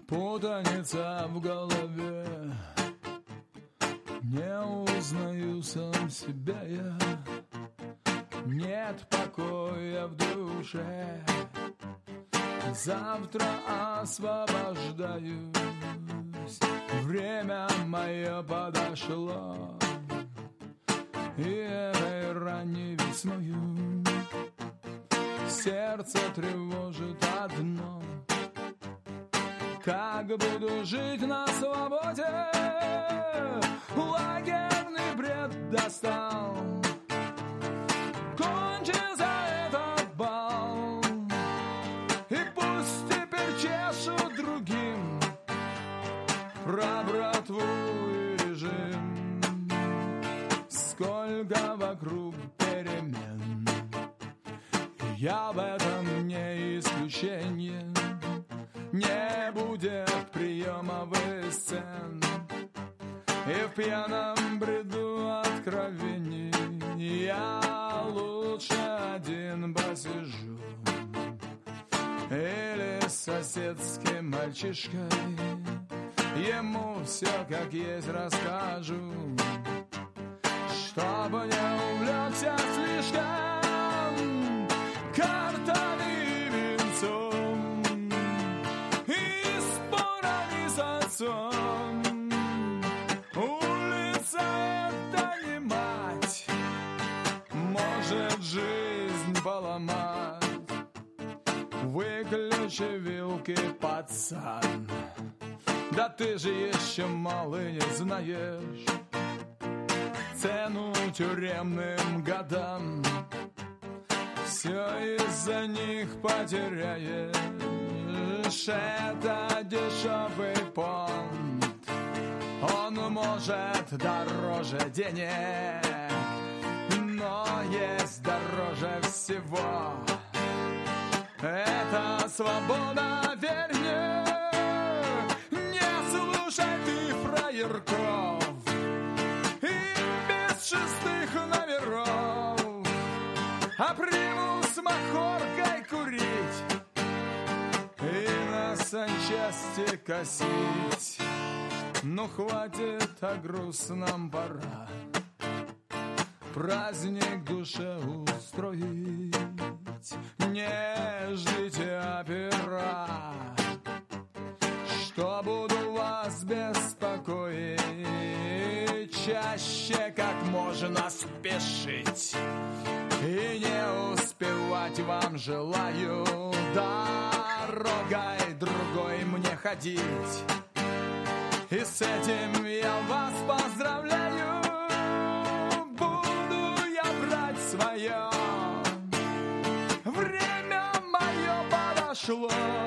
Путаница в голове, не узнаю сам себя я. Нет покоя в душе, завтра освобождаюсь. Время мое подошло, и этой ранней весною сердце тревожит одно: как буду жить на свободе? Лагерный бред достал, кончится этот бал, и пусть теперь чешут другим про братву и режим. Сколько вокруг перемен, я в этом не исключение. Не будет приемовых сцен, и в пьяном бреду откровений я лучше один посижу или с соседским мальчишкой ему все как есть расскажу, чтобы не увлекся слишком картами и венцом и спорами с отцом. Улица — это не мать, может жизнь поломать. Выключи вилки, пацан, да ты же еще малый не знаешь цену тюремным годам. Все из-за них потеряешь, это дешевый понт. Он может дороже денег, но есть дороже всего. Это свобода, верь мне. Не слушай ты фраерков и без шестых номеров, а приму с махоркой курить и на санчасти косить. Ну хватит о грустном, пора праздник душе устроить. Не ждите опера, что буду вас беспокоить. Чаще как можно спешить, и не успевать вам желаю. Дорогой другой мне ходить, и с этим я вас поздравляю. Буду я брать свое, время мое подошло,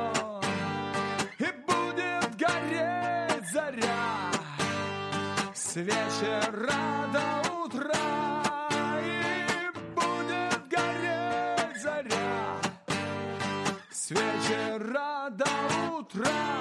и будет гореть заря с вечера до утра, и будет гореть заря с вечера до утра.